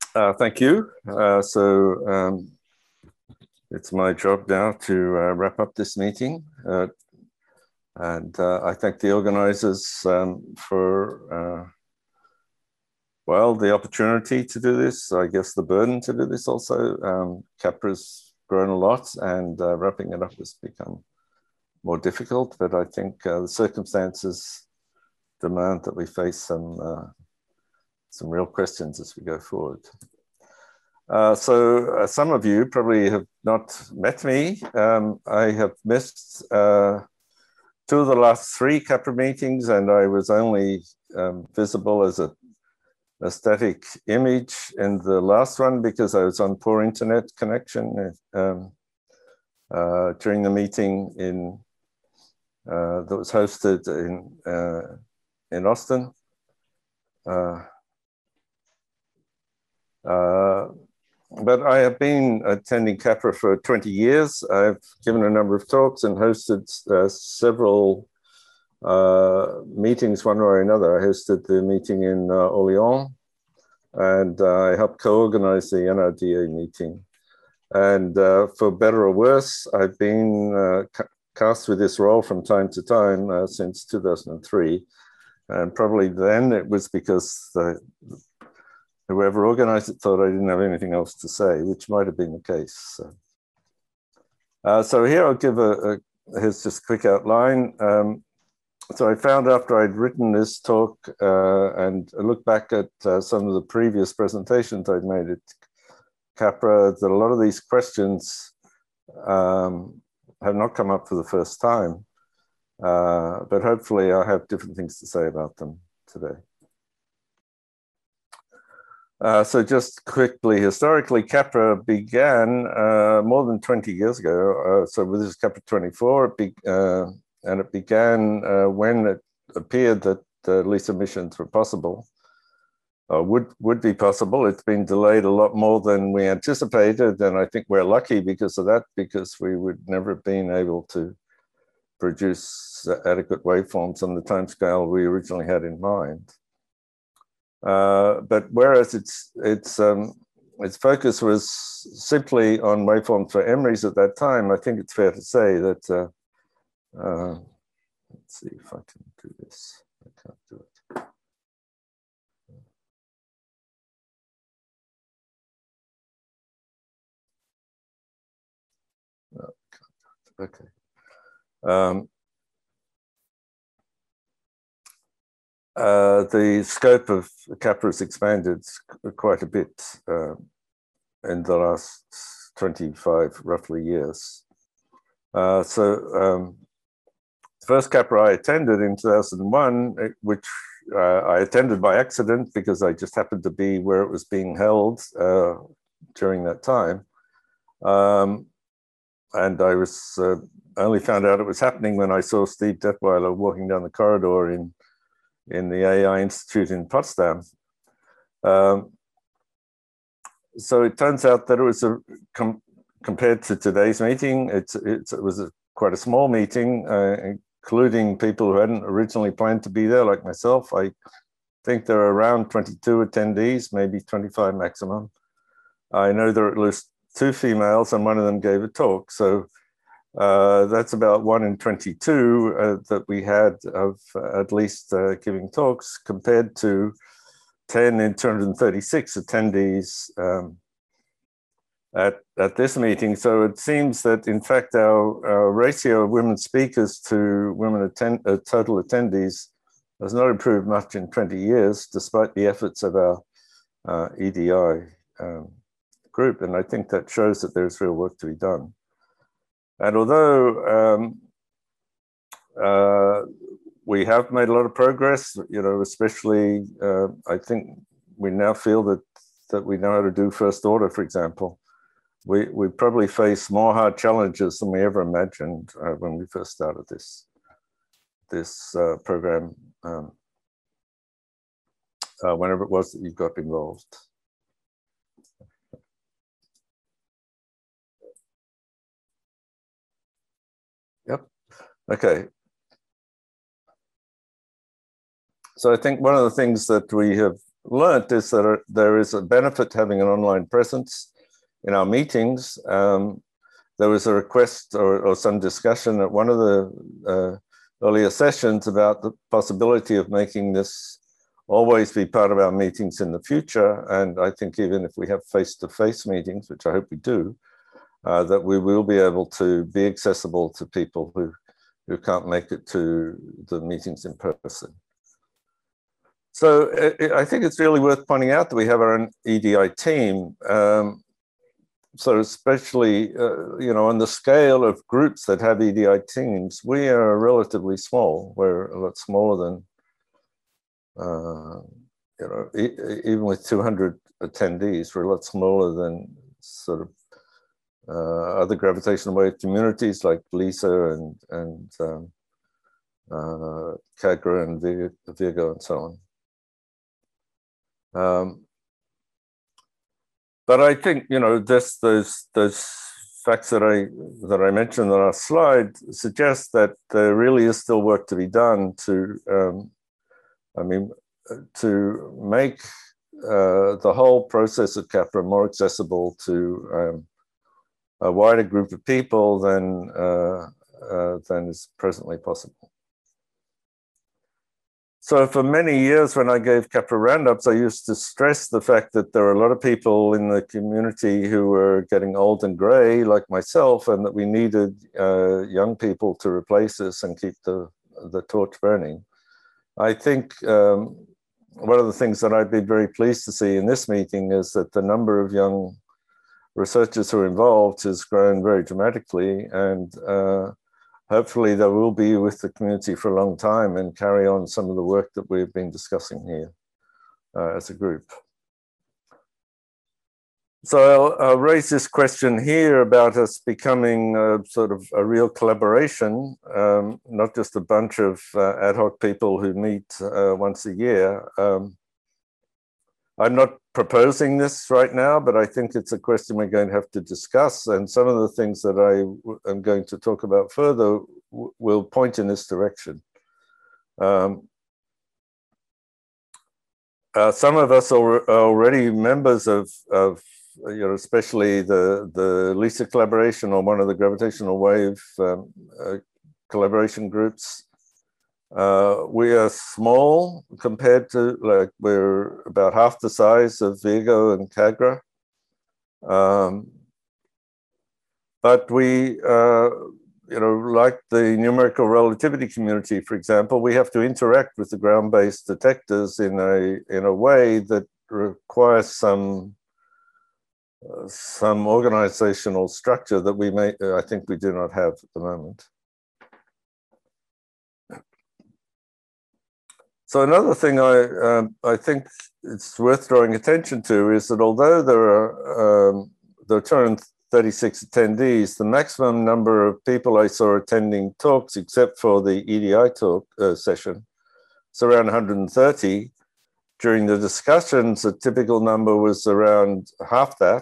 Thank you. It's my job now to wrap up this meeting. I thank the organizers for, the opportunity to do this. I guess the burden to do this also. CAPRA's grown a lot and wrapping it up has become more difficult, but I think the circumstances demand that we face some real questions as we go forward. Some of you probably have not met me. I have missed 2 of the last 3 CAPRA meetings, and I was only visible as a static image in the last one because I was on poor internet connection during the meeting that was hosted in Austin. But I have been attending CAPRA for 20 years. I've given a number of talks and hosted several meetings one way or another. I hosted the meeting in Orléans, and I helped co-organize the NRDA meeting. And for better or worse, I've been cast with this role from time to time since 2003. And probably then it was because whoever organized it thought I didn't have anything else to say, which might have been the case. So here I'll give here's just a quick outline. So I found after I'd written this talk and looked back at some of the previous presentations I'd made at CAPRA that a lot of these questions have not come up for the first time, but hopefully I'll have different things to say about them today. So just quickly, historically, CAPRA began more than 20 years ago. So this is CAPRA 24, and it began when it appeared that lease emissions were possible, would be possible. It's been delayed a lot more than we anticipated, and I think we're lucky because of that, because we would never have been able to produce adequate waveforms on the timescale we originally had in mind. But whereas its focus was simply on waveforms for EMRIs at that time, I think it's fair to say that, let's see if I can do this. I can't do it. No, I can't do it. Okay. The scope of CAPRA has expanded quite a bit in the last 25, roughly, years. The first CAPRA I attended in 2001, which I attended by accident because I just happened to be where it was being held during that time. And I was only found out it was happening when I saw Steve Detweiler walking down the corridor in the AI Institute in Potsdam. So it turns out that it was compared to today's meeting, it was quite a small meeting, including people who hadn't originally planned to be there, like myself. I think there are around 22 attendees, maybe 25 maximum. I know there are at least 2 females, and one of them gave a talk. So that's about 1 in 22 that we had of at least giving talks, compared to 10 in 236 attendees at this meeting. So it seems that, in fact, our ratio of women speakers to women total attendees has not improved much in 20 years, despite the efforts of our EDI group. And I think that shows that there's real work to be done. And although we have made a lot of progress, especially I think we now feel that we know how to do first order, for example. We probably face more hard challenges than we ever imagined when we first started this program, whenever it was that you got involved. Yep. Okay. So I think one of the things that we have learnt is that there is a benefit to having an online presence in our meetings. There was a request or some discussion at one of the earlier sessions about the possibility of making this always be part of our meetings in the future. And I think even if we have face-to-face meetings, which I hope we do, that we will be able to be accessible to people who can't make it to the meetings in person. So I think it's really worth pointing out that we have our own EDI team. So especially, on the scale of groups that have EDI teams, we are relatively small. We're a lot smaller than, even with 200 attendees, we're a lot smaller than sort of other gravitational wave communities like LISA and CAGRA and Virgo and so on. But I think, those facts that I mentioned on our slide suggest that there really is still work to be done to make the whole process of CAPRA more accessible to a wider group of people than is presently possible. So for many years when I gave CAPRA roundups, I used to stress the fact that there are a lot of people in the community who were getting old and gray like myself, and that we needed young people to replace us and keep the torch burning. I think one of the things that I'd be very pleased to see in this meeting is that the number of young researchers who are involved has grown very dramatically, and hopefully they will be with the community for a long time and carry on some of the work that we've been discussing here as a group. So I'll raise this question here about us becoming sort of a real collaboration, not just a bunch of ad hoc people who meet once a year. I'm not proposing this right now, but I think it's a question we're going to have to discuss. And some of the things that I am going to talk about further will point in this direction. Some of us are already members of especially the LISA collaboration or one of the gravitational wave collaboration groups. We are small compared to, we're about half the size of Virgo and CAGRA. But we, like the numerical relativity community, for example, we have to interact with the ground-based detectors in a way that requires some organizational structure that I think we do not have at the moment. So another thing I think it's worth drawing attention to is that although there are 236 attendees, the maximum number of people I saw attending talks, except for the EDI talk session, is around 130. During the discussions, a typical number was around half that.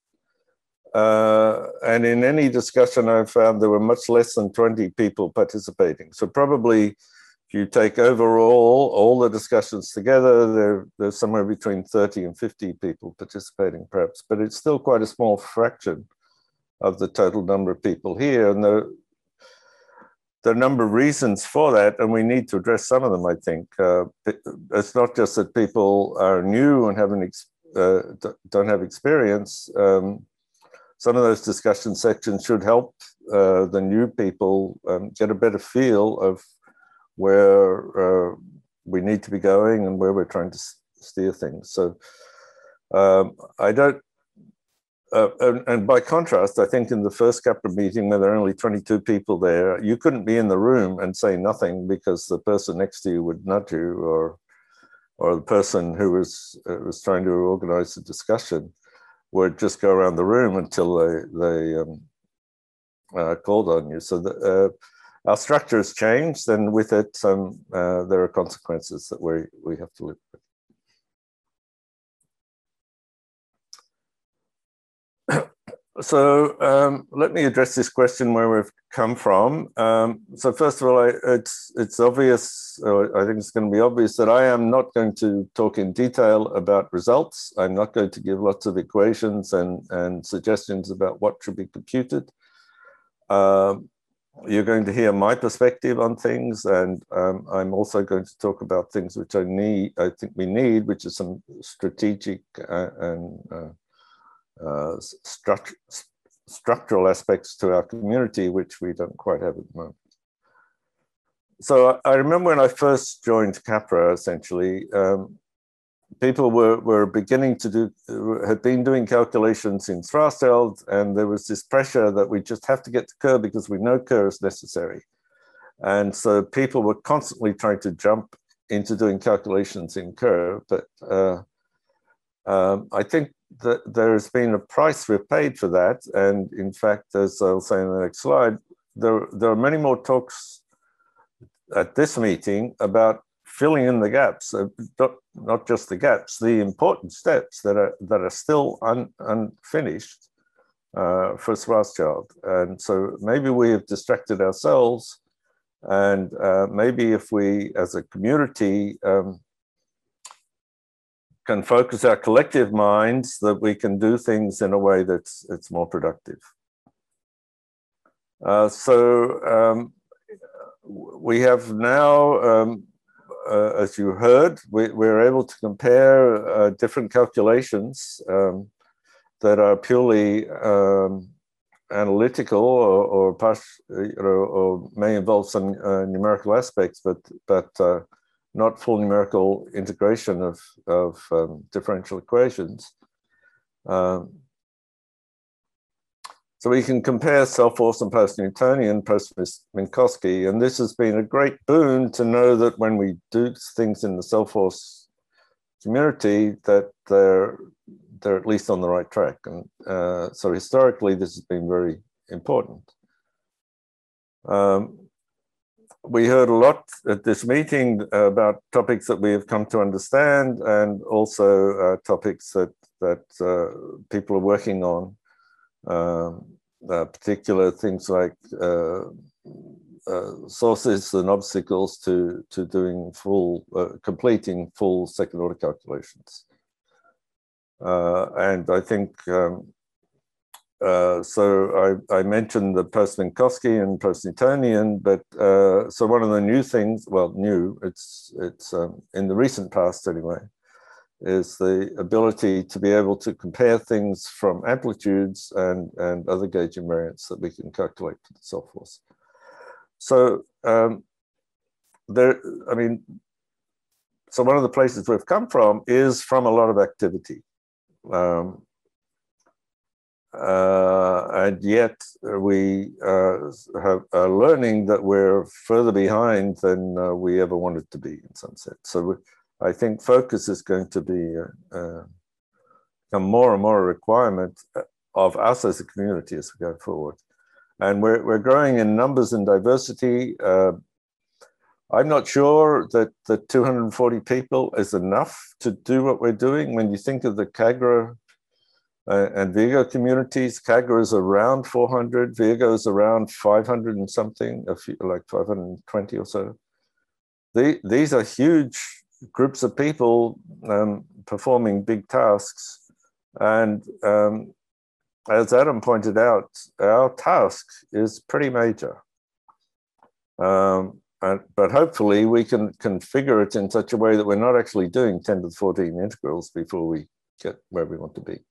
And in any discussion I found, there were much less than 20 people participating. So probably, if you take overall all the discussions together, there's somewhere between 30 and 50 people participating, perhaps, but it's still quite a small fraction of the total number of people here. And there are a number of reasons for that, and we need to address some of them, I think. It's not just that people are new and don't have experience. Some of those discussion sections should help the new people get a better feel of where we need to be going and where we're trying to steer things. So I don't, and by contrast, I think in the first CAPRA meeting where there are only 22 people there, you couldn't be in the room and say nothing because the person next to you would nudge you, or the person who was trying to organize the discussion would just go around the room until they called on you. So our structure has changed, and with it, there are consequences that we have to live with. So let me address this question where we've come from. So first of all, it's obvious, or I think it's going to be obvious, that I am not going to talk in detail about results. I'm not going to give lots of equations and suggestions about what should be computed. You're going to hear my perspective on things, and I'm also going to talk about things which I think we need, which is some strategic and structural aspects to our community, which we don't quite have at the moment. So I remember when I first joined CAPRA, essentially, people were beginning to had been doing calculations in Schwarzschild, and there was this pressure that we just have to get to Kerr because we know Kerr is necessary. And so people were constantly trying to jump into doing calculations in Kerr, but I think that there has been a price we've paid for that. And in fact, as I'll say in the next slide, there are many more talks at this meeting about filling in the gaps, not just the gaps, the important steps that are still unfinished for Schwarzschild. And so maybe we have distracted ourselves, and maybe if we as a community can focus our collective minds, that we can do things in a way that's more productive. We have now, as you heard, we're able to compare different calculations that are purely analytical or may involve some numerical aspects, but not full numerical integration of differential equations. So we can compare self-force and post-Newtonian, post-Minkowski, and this has been a great boon to know that when we do things in the self-force community, that they're at least on the right track. And so historically, this has been very important. We heard a lot at this meeting about topics that we have come to understand, and also topics that people are working on. Particular things like sources and obstacles to doing completing full second order calculations. And I think, so I mentioned the post-Minkowski and post-Newtonian, but so one of the new things, well, it's in the recent past anyway, is the ability to be able to compare things from amplitudes and other gauge invariants that we can calculate for the self-force. So so one of the places we've come from is from a lot of activity. And yet we are learning that we're further behind than we ever wanted to be in some sense. So I think focus is going to be become more and more a requirement of us as a community as we go forward. And we're growing in numbers and diversity. I'm not sure that the 240 people is enough to do what we're doing. When you think of the Kagra and Virgo communities, Kagra is around 400, Virgo is around 500 and something, like 520 or so. These are huge groups of people performing big tasks. And as Adam pointed out, our task is pretty major. But hopefully we can configure it in such a way that we're not actually doing 10 to the 14 integrals before we get where we want to be.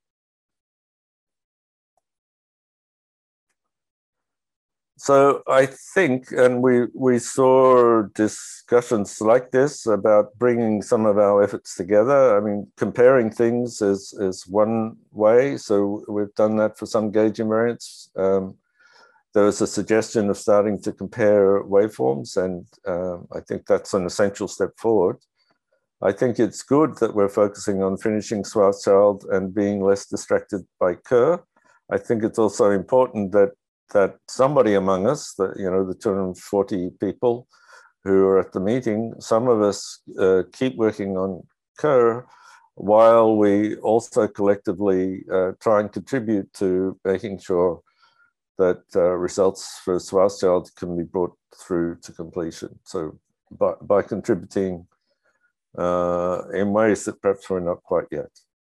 So I think, and we saw discussions like this about bringing some of our efforts together. I mean, comparing things is one way. So we've done that for some gauge invariants. There was a suggestion of starting to compare waveforms, and I think that's an essential step forward. I think it's good that we're focusing on finishing Schwarzschild and being less distracted by Kerr. I think it's also important that somebody among us, the 240 people who are at the meeting, some of us keep working on Kerr, while we also collectively try and contribute to making sure that results for Schwarzschild can be brought through to completion. So by contributing in ways that perhaps we're not quite yet.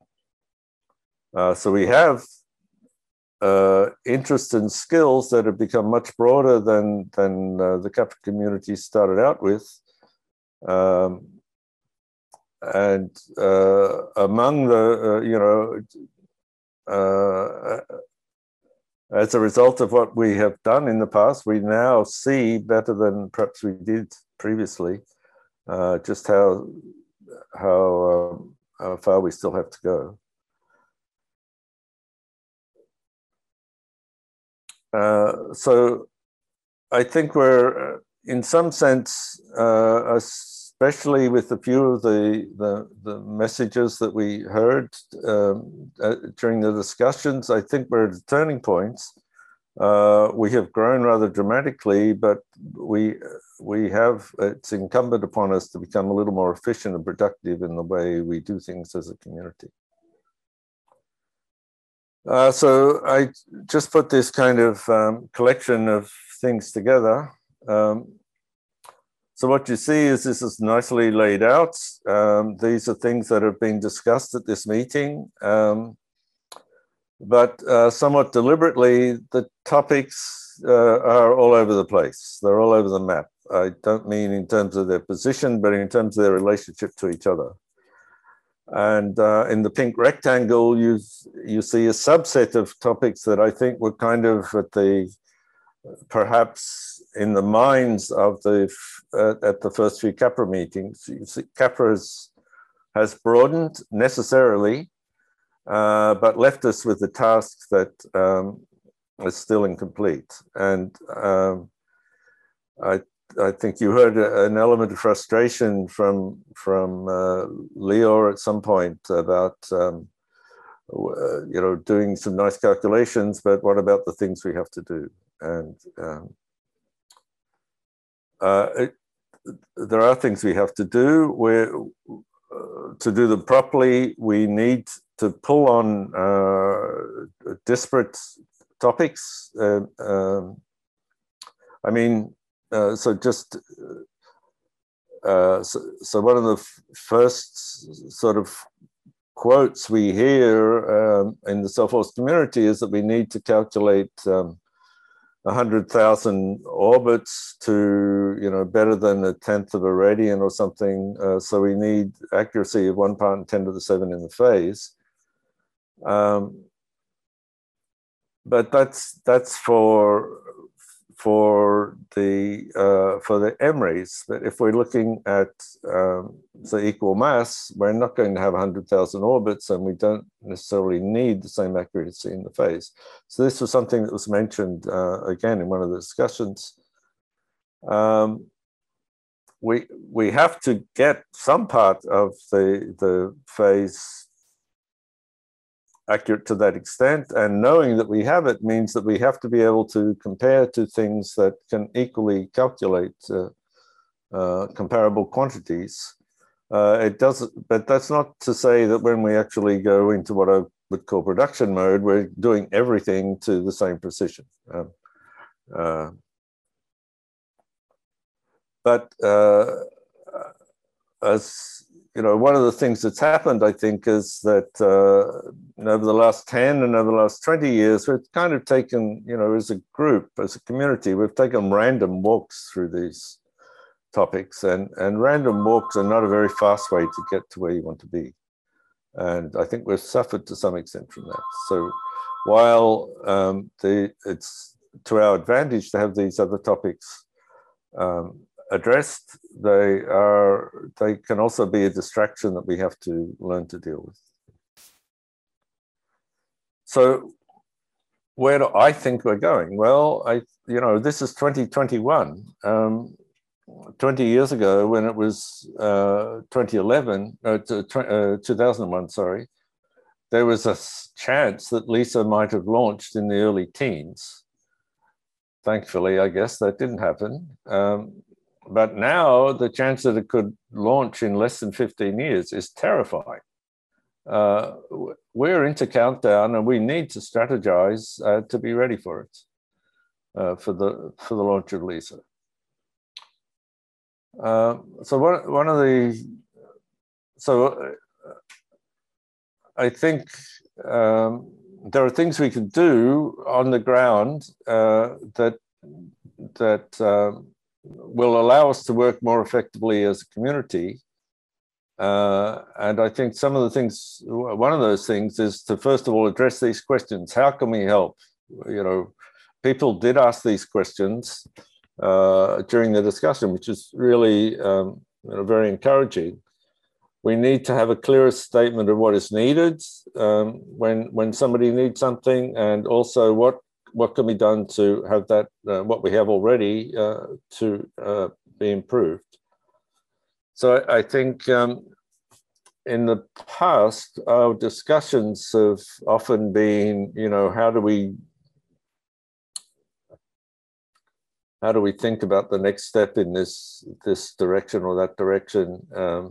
So we have interests and skills that have become much broader than the Capra community started out with. And among the, as a result of what we have done in the past, we now see better than perhaps we did previously, just how far we still have to go. So I think we're, in some sense, especially with a few of the messages that we heard during the discussions, I think we're at turning points. We have grown rather dramatically, but it's incumbent upon us to become a little more efficient and productive in the way we do things as a community. So I just put this kind of collection of things together. So what you see is this is nicely laid out. These are things that have been discussed at this meeting, but somewhat deliberately, the topics are all over the place. They're all over the map. I don't mean in terms of their position, but in terms of their relationship to each other. And in the pink rectangle, you see a subset of topics that I think were kind of at the, perhaps in the minds of at the first few Capra meetings. You see, Capra has broadened necessarily, but left us with the task that is still incomplete. And I think you heard an element of frustration from Lior at some point about doing some nice calculations, but what about the things we have to do? And there are things we have to do. To do them properly, we need to pull on disparate topics. So one of the first sort of quotes we hear in the Self-Force community is that we need to calculate 100,000 orbits to, better than 1/10 of a radian or something. So we need accuracy of 1 part in 10 to the 7 in the phase. But that's for the MREs. But if we're looking at the equal mass, we're not going to have 100,000 orbits, and we don't necessarily need the same accuracy in the phase. So this was something that was mentioned again in one of the discussions. We have to get some part of the phase accurate to that extent, and knowing that we have it means that we have to be able to compare to things that can equally calculate comparable quantities. It doesn't, but that's not to say that when we actually go into what I would call production mode, we're doing everything to the same precision. But as one of the things that's happened, I think, is that over the last 10 and over the last 20 years, we've kind of taken, as a group, as a community, we've taken random walks through these topics, and random walks are not a very fast way to get to where you want to be. And I think we've suffered to some extent from that. So while it's to our advantage to have these other topics addressed, they can also be a distraction that we have to learn to deal with. So where do I think we're going? Well, this is 2021. 20 years ago, when it was 2001, sorry, there was a chance that LISA might have launched in the early teens. Thankfully, I guess that didn't happen. But now the chance that it could launch in less than 15 years is terrifying. we're into Countdown, and we need to strategize to be ready for it, for the launch of LISA. I think there are things we can do on the ground that will allow us to work more effectively as a community. And I think some of the things, one of those things is to first of all address these questions. How can we help? You know, people did ask these questions during the discussion, which is really very encouraging. We need to have a clearer statement of what is needed when somebody needs something, and also what can be done to have that what we have already to be improved. So I think in the past, our discussions have often been, you know, how do we think about the next step in this direction or that direction?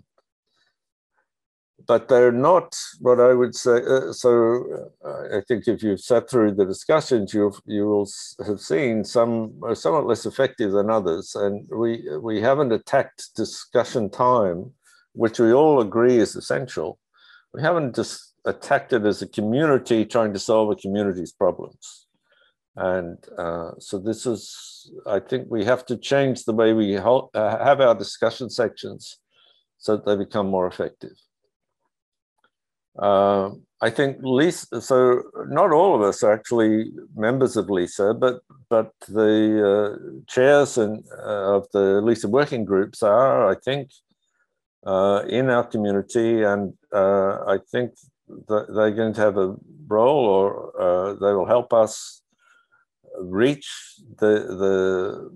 But they're not what I would say. I think if you've sat through the discussions, you will have seen some are somewhat less effective than others, and we haven't attacked discussion time, which we all agree is essential. We haven't just attacked it as a community trying to solve a community's problems. And so this is, I think we have to change the way we have our discussion sections so that they become more effective. I think LISA, so not all of us are actually members of LISA, but the chairs of the LISA working groups are, I think, in our community, and I think that they're going to have a role, or they will help us reach the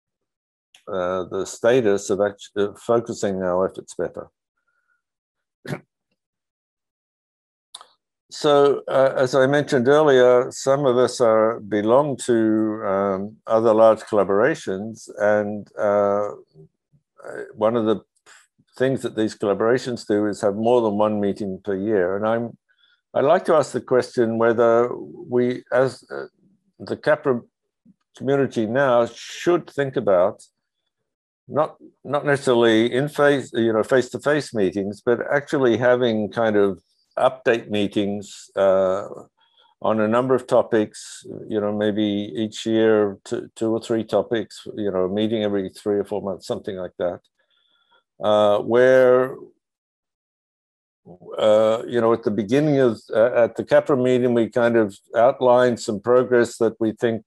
status of actually focusing our efforts better. So, as I mentioned earlier, some of us belong to other large collaborations, and one of the things that these collaborations do is have more than one meeting per year. And I'd like to ask the question whether we, as the CAPRA community now, should think about not necessarily in face-to-face meetings, but actually having kind of update meetings on a number of topics, maybe each year, two or three topics, a meeting every 3 or 4 months, something like that, where, at the beginning of, at the CAPRA meeting, we kind of outlined some progress that we think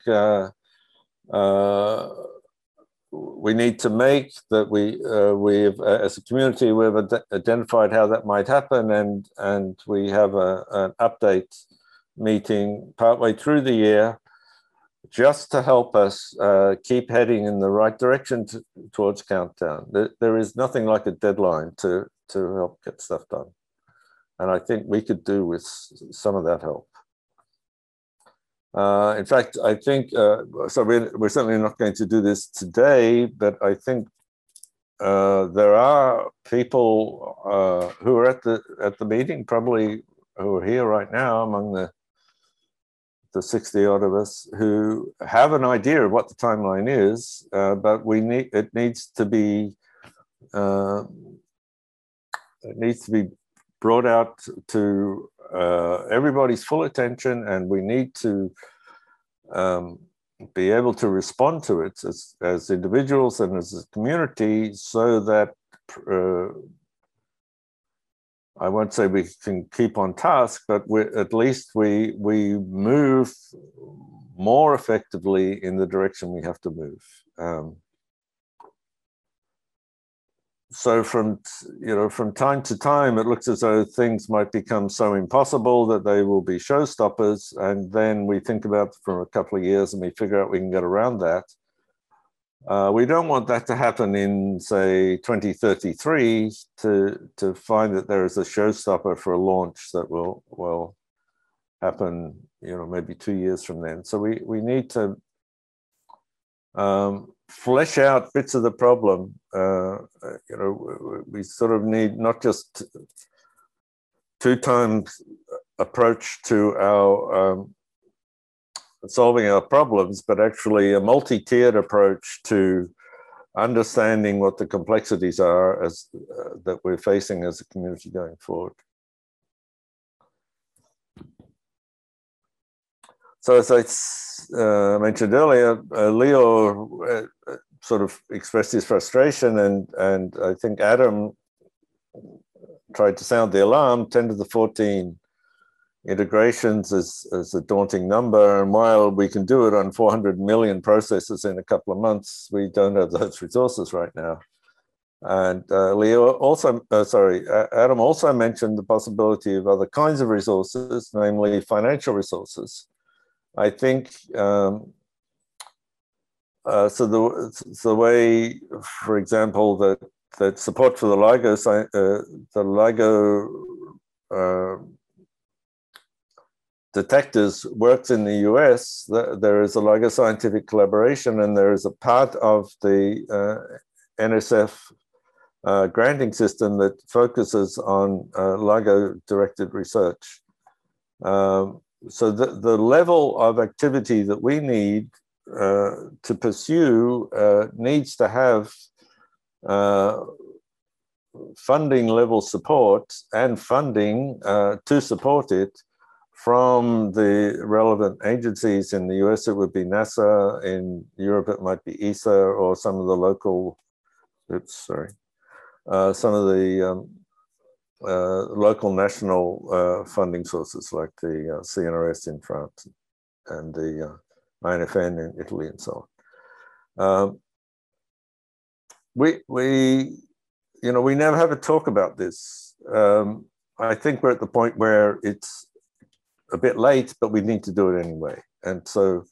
we need to make, that we've as a community, we've identified how that might happen, and we have an update meeting partway through the year just to help us keep heading in the right direction towards Countdown. There is nothing like a deadline to help get stuff done. And I think we could do with some of that help. In fact, I think, so we're certainly not going to do this today, but I think there are people who are at the meeting, probably who are here right now among the 60 odd of us, who have an idea of what the timeline is, but it needs to be brought out to everybody's full attention, and we need to be able to respond to it as individuals and as a community, so that I won't say we can keep on task, but at least we move more effectively in the direction we have to move. So from time to time, it looks as though things might become so impossible that they will be showstoppers, and then we think about it for a couple of years and we figure out we can get around that. We don't want that to happen in, say, 2033 to find that there is a showstopper for a launch that will happen, maybe 2 years from then. So we need to flesh out bits of the problem. We sort of need not just two-times approach to our solving our problems, but actually a multi-tiered approach to understanding what the complexities are as that we're facing as a community going forward. So as I mentioned earlier, Leo sort of expressed his frustration, and I think Adam tried to sound the alarm. 10 to the 14 integrations is a daunting number, and while we can do it on 400 million processes in a couple of months, we don't have those resources right now. And Adam also mentioned the possibility of other kinds of resources, namely financial resources. I think so. The way, for example, that support for the LIGO detectors works in the US. There is a LIGO scientific collaboration, and there is a part of the NSF granting system that focuses on LIGO-directed research. So the level of activity that we need to pursue needs to have funding level support and funding to support it from the relevant agencies. In the US, it would be NASA. In Europe, it might be ESA or some of the local, some of the local national funding sources like the CNRS in France and the INFN in Italy and so on. We never have a talk about this. I think we're at the point where it's a bit late, but we need to do it anyway. And so,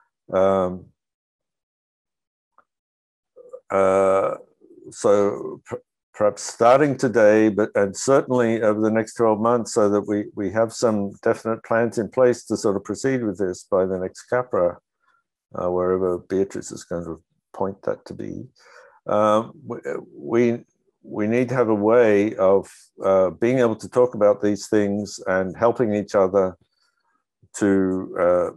perhaps starting today, and certainly over the next 12 months, so that we have some definite plans in place to sort of proceed with this by the next CAPRA, wherever Beatrice is going to point that to be. We need to have a way of being able to talk about these things and helping each other to,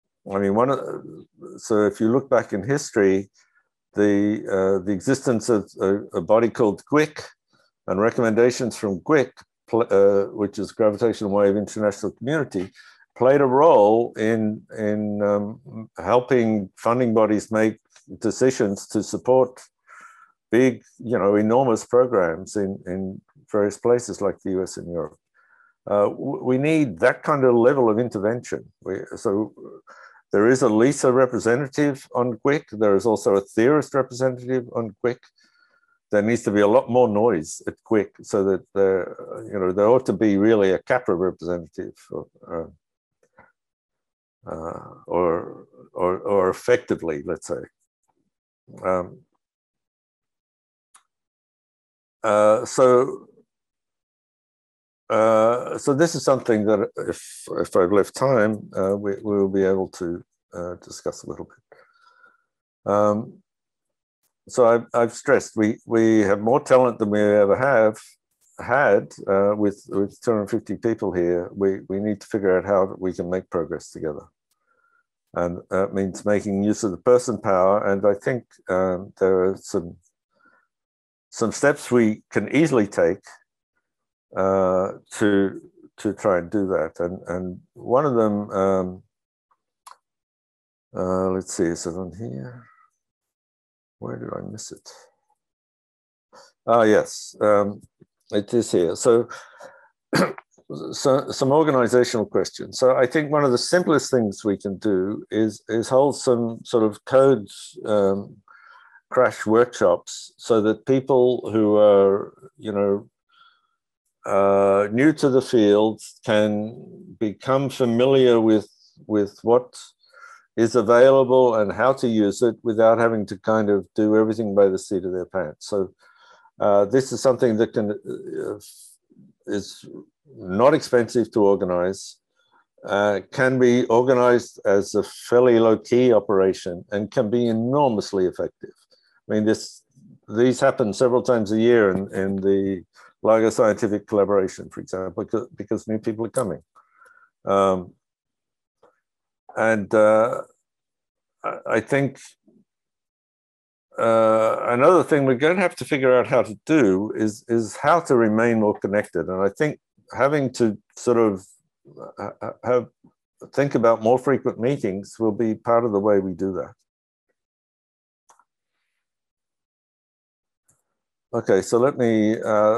so if you look back in history, the existence of a body called GWIC and recommendations from GWIC, which is Gravitational Wave International Community, played a role in helping funding bodies make decisions to support big, enormous programs in various places like the US and Europe. We need that kind of level of intervention. So there is a LISA representative on GWIC. There is also a theorist representative on GWIC. There needs to be a lot more noise at GWIC so that there ought to be really a CAPRA representative or effectively, let's say. So this is something that if I've left time, we will be able to discuss a little bit. So I've stressed we have more talent than we ever have had with 250 people here. We need to figure out how we can make progress together. And that means making use of the person power. And I think there are some steps we can easily take to try and do that. And one of them, let's see, is it on here? Where did I miss it? Yes, it is here. So, some organizational questions. So I think one of the simplest things we can do is hold some sort of code crash workshops so that people who are, new to the field can become familiar with what is available and how to use it without having to kind of do everything by the seat of their pants. So this is something that is not expensive to organize, can be organized as a fairly low-key operation and can be enormously effective. I mean, these happen several times a year in the LIGO Scientific Collaboration, for example, because new people are coming. I think another thing we're going to have to figure out how to do is how to remain more connected. And I think having to sort of think about more frequent meetings will be part of the way we do that. Okay, so let me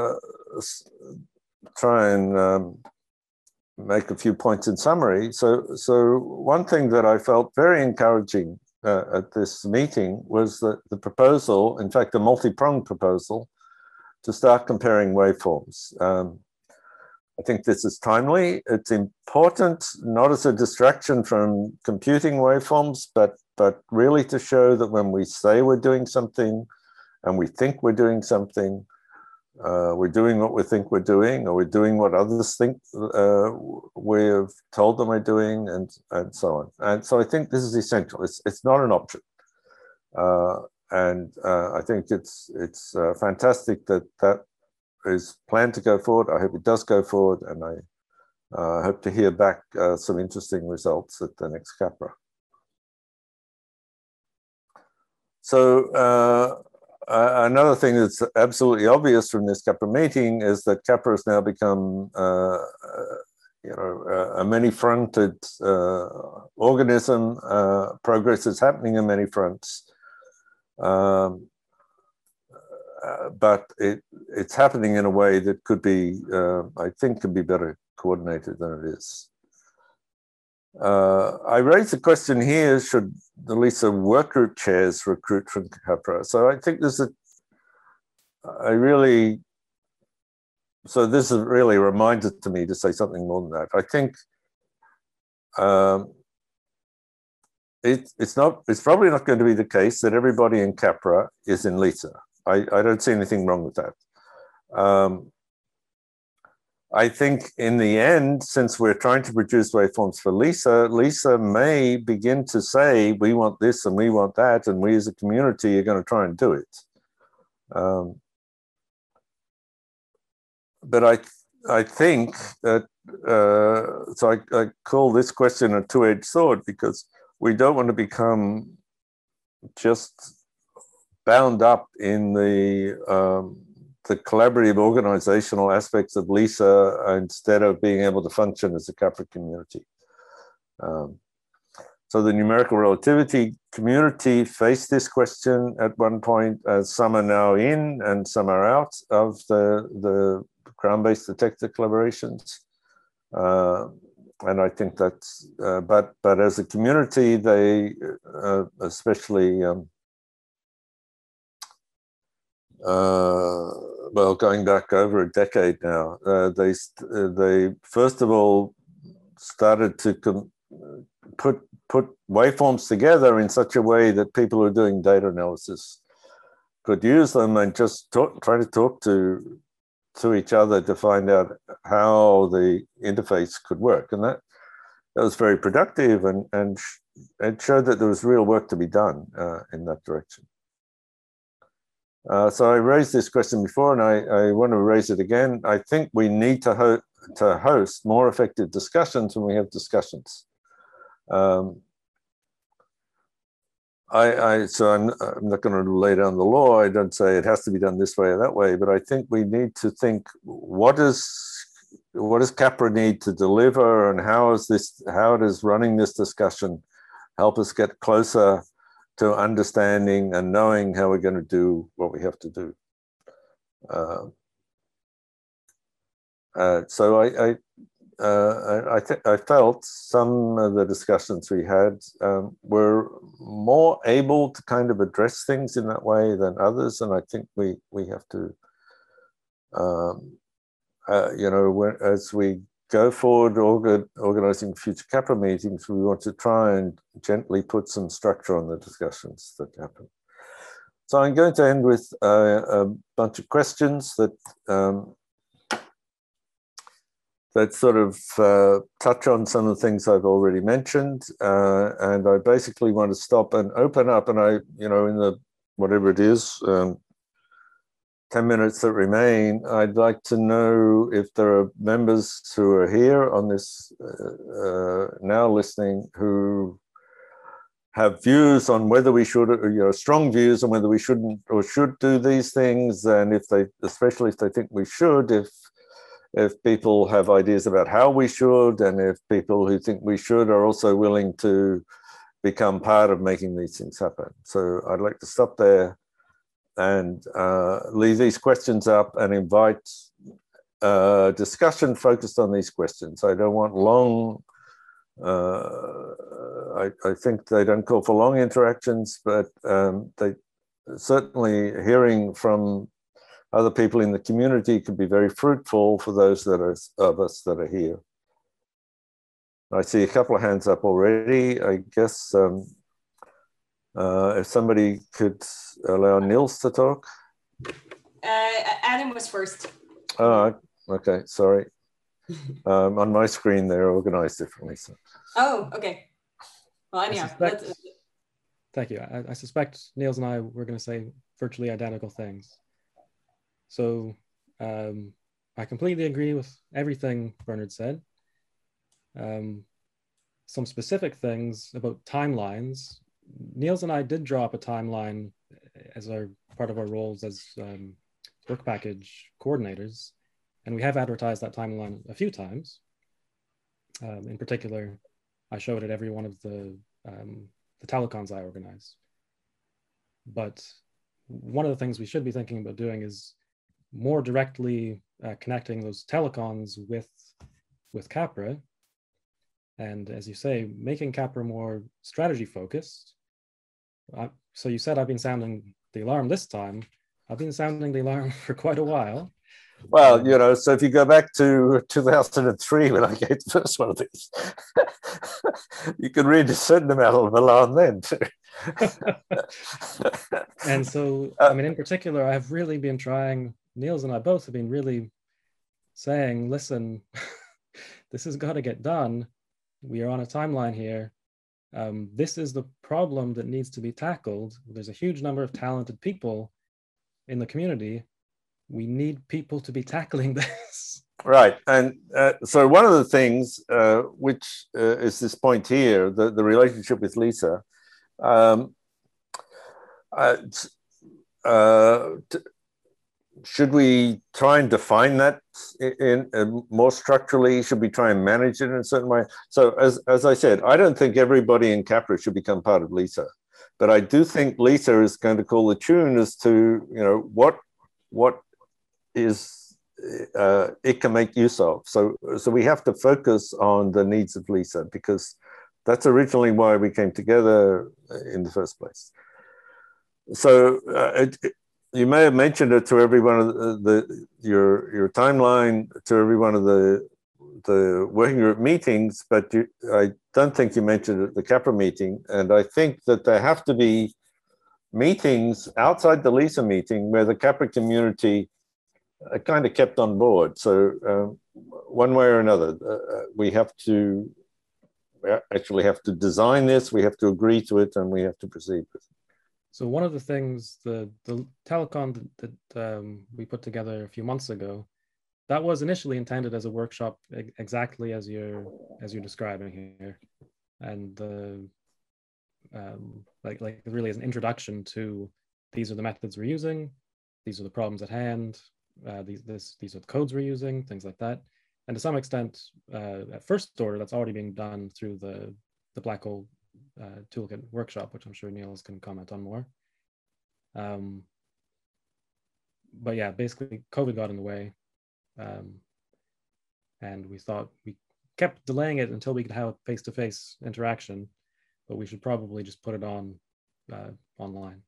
try and make a few points in summary. So one thing that I felt very encouraging at this meeting was that the proposal, in fact, a multi-pronged proposal, to start comparing waveforms. I think this is timely. It's important, not as a distraction from computing waveforms, but really to show that when we say we're doing something and we think we're doing something, we're doing what we think we're doing, or we're doing what others think we've told them we're doing, and so on. And so I think this is essential. It's not an option. I think it's fantastic that is planned to go forward. I hope it does go forward, and I hope to hear back some interesting results at the next CAPRA. So another thing that's absolutely obvious from this CAPRA meeting is that CAPRA has now become a many-fronted organism. Progress is happening on many fronts. But it's happening in a way that could be, I think, could be better coordinated than it is. I raised the question here, should the LISA workgroup chairs recruit from CAPRA? So I think this is this is really a reminder to me to say something more than that. I think it's probably not going to be the case that everybody in CAPRA is in LISA. I don't see anything wrong with that. I think in the end, since we're trying to produce waveforms for LISA, LISA may begin to say, we want this and we want that, and we as a community are going to try and do it. But I think that, so I call this question a two-edged sword, because we don't want to become just bound up in the collaborative organizational aspects of LISA instead of being able to function as a CAPRA community. So the numerical relativity community faced this question at one point, as some are now in and some are out of the ground-based detector collaborations. And I think that's, but as a community, they especially, well, going back over a decade now, they first of all started to put waveforms together in such a way that people who are doing data analysis could use them and just try to talk to each other to find out how the interface could work. And that was very productive, and it showed that there was real work to be done in that direction. So I raised this question before, and I want to raise it again. I think we need to host more effective discussions when we have discussions. So I'm not going to lay down the law. I don't say it has to be done this way or that way, but I think we need to think, what does CAPRA need to deliver, and how does running this discussion help us get closer to understanding and knowing how we're going to do what we have to do. So I felt some of the discussions we had were more able to kind of address things in that way than others, and I think we have to, as we go forward organizing future CAPRA meetings, we want to try and gently put some structure on the discussions that happen. So I'm going to end with a bunch of questions that that sort of touch on some of the things I've already mentioned, and I basically want to stop and open up, and in the whatever it is, 10 minutes that remain, I'd like to know if there are members who are here on this now listening who have views on whether we should, strong views on whether we shouldn't or should do these things, and if they, especially if they think we should, if people have ideas about how we should, and if people who think we should are also willing to become part of making these things happen. So I'd like to stop there and leave these questions up and invite discussion focused on these questions. I don't want long, I think they don't call for long interactions, but they certainly hearing from other people in the community could be very fruitful for those that are of us that are here. I see a couple of hands up already. I guess if somebody could allow Niels to talk. Adam was first. Oh, okay, sorry. On my screen, they're organized differently. So. Oh, okay. Well, anyhow, thank you. I suspect Niels and I were going to say virtually identical things. So I completely agree with everything Bernard said. Some specific things about timelines. Niels and I did draw up a timeline as part of our roles as work package coordinators, and we have advertised that timeline a few times. In particular, I showed it every one of the telecons I organize. But one of the things we should be thinking about doing is more directly connecting those telecons with CAPRA. And as you say, making CAPRA more strategy focused. So you said I've been sounding the alarm this time. I've been sounding the alarm for quite a while. Well, so if you go back to 2003 when I gave the first one of these, you can read a certain amount of alarm then too. And so, I mean, in particular, I've really been trying, Niels and I both have been really saying, listen, this has got to get done. We are on a timeline here. This is the problem that needs to be tackled. There's a huge number of talented people in the community. We need people to be tackling this. Right. And so one of the things, which is this point here, the relationship with Lisa, should we try and define that in more structurally? Should we try and manage it in a certain way? So as I said, I don't think everybody in CAPRA should become part of Lisa, but I do think Lisa is going to call the tune as to, what is it can make use of. So we have to focus on the needs of Lisa, because that's originally why we came together in the first place. So you may have mentioned it to every one of your timeline, to every one of the working group meetings, but I don't think you mentioned it at the CAPRA meeting. And I think that there have to be meetings outside the Lisa meeting where the CAPRA community kind of kept on board. So one way or another, we actually have to design this, we have to agree to it, and we have to proceed with it. So one of the things, the telecon that we put together a few months ago, that was initially intended as a workshop exactly as you're describing here, and like really as an introduction to these are the methods we're using, these are the problems at hand, these are the codes we're using, things like that. And to some extent, at first order, that's already being done through the Black Hole Toolkit workshop, which I'm sure Niels can comment on more. But yeah, basically COVID got in the way, and we thought we kept delaying it until we could have a face-to-face interaction, but we should probably just put it on online.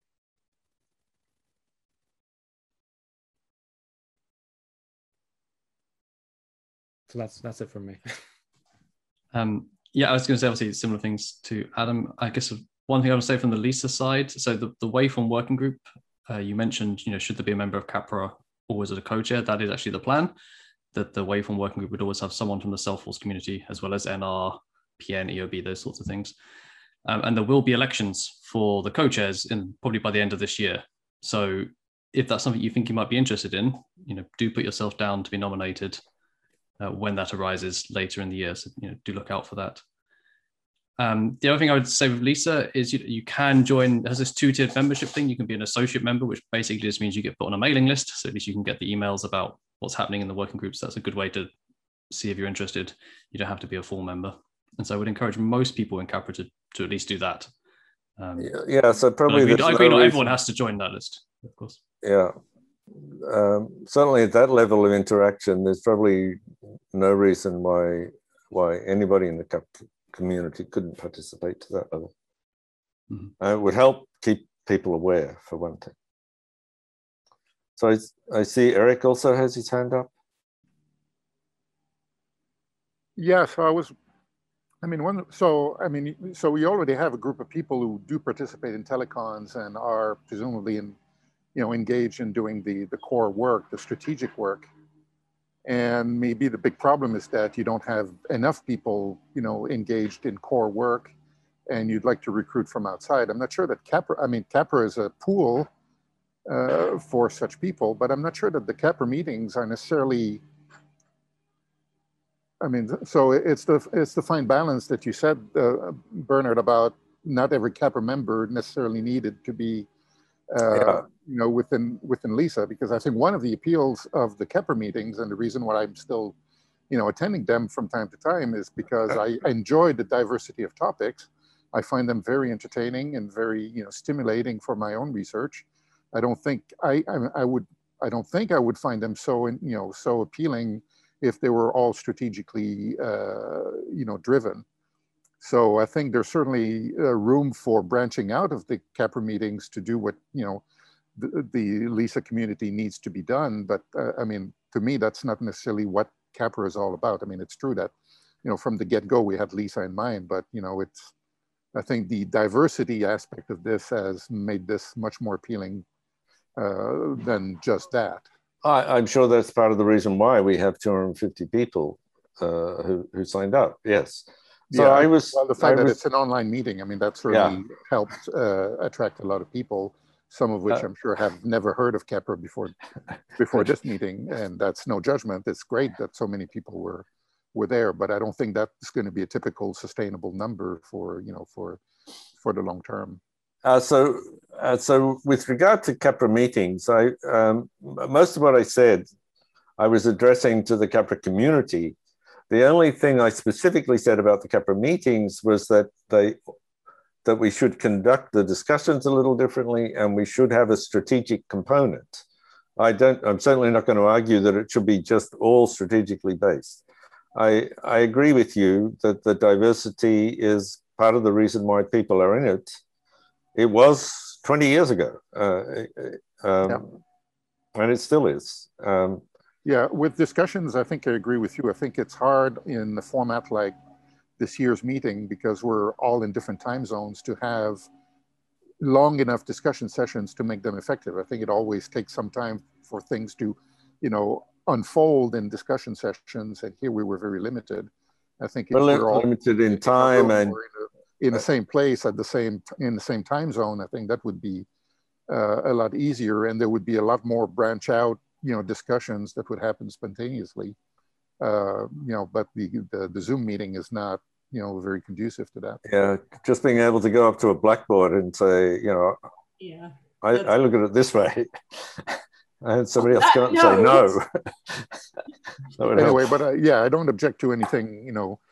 So that's it from me. Yeah, I was going to say obviously similar things to Adam. I guess one thing I would say from the Lisa side, so the Waveform working group, you mentioned, should there be a member of CAPRA always as a co-chair? That is actually the plan, that the Waveform working group would always have someone from the Cellforce community, as well as NR, PN, EOB, those sorts of things. And there will be elections for the co-chairs probably by the end of this year. So if that's something you think you might be interested in, do put yourself down to be nominated when that arises later in the year. So, do look out for that. The other thing I would say with LISA is you can join, it has this 2-tiered membership thing. You can be an associate member, which basically just means you get put on a mailing list. So at least you can get the emails about what's happening in the working groups. That's a good way to see if you're interested. You don't have to be a full member. And so I would encourage most people in Capra to at least do that. So probably I agree not everyone has to join that list, of course. Yeah. Certainly at that level of interaction, there's probably no reason why anybody in the community couldn't participate to that level. Mm-hmm. It would help keep people aware, for one thing. So I see Eric also has his hand up. Yeah, so so we already have a group of people who do participate in telecons and are presumably engaged in doing the core work, the strategic work. And maybe the big problem is that you don't have enough people, engaged in core work, and you'd like to recruit from outside. I'm not sure that Capra is a pool for such people, but I'm not sure that the Capra meetings are necessarily, so it's the fine balance that you said, Bernard, about not every Capra member necessarily needed to be within LISA, because I think one of the appeals of the Capra meetings, and the reason why I'm still, attending them from time to time, is because I enjoy the diversity of topics. I find them very entertaining and very, stimulating for my own research. I don't think I would find them so appealing if they were all strategically, driven. So I think there's certainly room for branching out of the Capra meetings to do what, the LISA community needs to be done. But to me, that's not necessarily what Capra is all about. It's true that, from the get-go, we had LISA in mind, but, I think the diversity aspect of this has made this much more appealing than just that. I'm sure that's part of the reason why we have 250 people who signed up. Yes. So yeah, the fact that it's an online meeting, that certainly helped attract a lot of people, some of which I'm sure have never heard of Capra before this meeting, and that's no judgment. It's great that so many people were there, but I don't think that's going to be a typical sustainable number for the long term. So with regard to Capra meetings, most of what I said, I was addressing to the Capra community. The only thing I specifically said about the Capra meetings was that we should conduct the discussions a little differently, and we should have a strategic component. I'm certainly not going to argue that it should be just all strategically based. I agree with you that the diversity is part of the reason why people are in it. It was 20 years ago, and it still is. Yeah, with discussions, I think I agree with you. I think it's hard in a format like this year's meeting, because we're all in different time zones, to have long enough discussion sessions to make them effective. I think it always takes some time for things to, unfold in discussion sessions, and here we were very limited. I think if we're all limited in time and in the same place in the same time zone, I think that would be a lot easier, and there would be a lot more branch out, discussions that would happen spontaneously. But the Zoom meeting is not, very conducive to that. Yeah, just being able to go up to a blackboard and say, I look at it this way. And somebody else can't say no. Anyway, but I don't object to anything,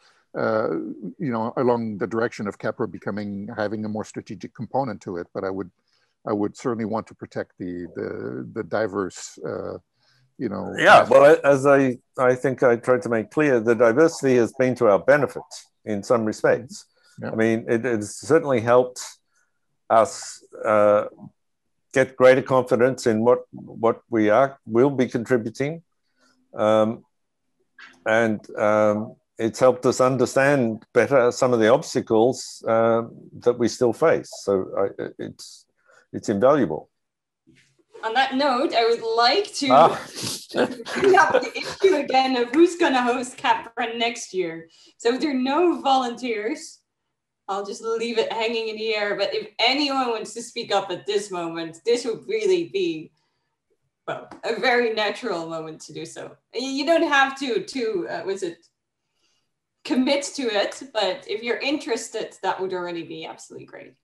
along the direction of Capra having a more strategic component to it. But I would certainly want to protect the diverse, Well, as I think I tried to make clear, the diversity has been to our benefit in some respects. Yeah. It has certainly helped us get greater confidence in what we will be contributing. It's helped us understand better some of the obstacles that we still face. So it's invaluable. On that note, I would like to bring up the issue again of who's going to host Capra next year. So if there are no volunteers, I'll just leave it hanging in the air. But if anyone wants to speak up at this moment, this would really be well, a very natural moment to do so. You don't have to commit to it, but if you're interested, that would already be absolutely great.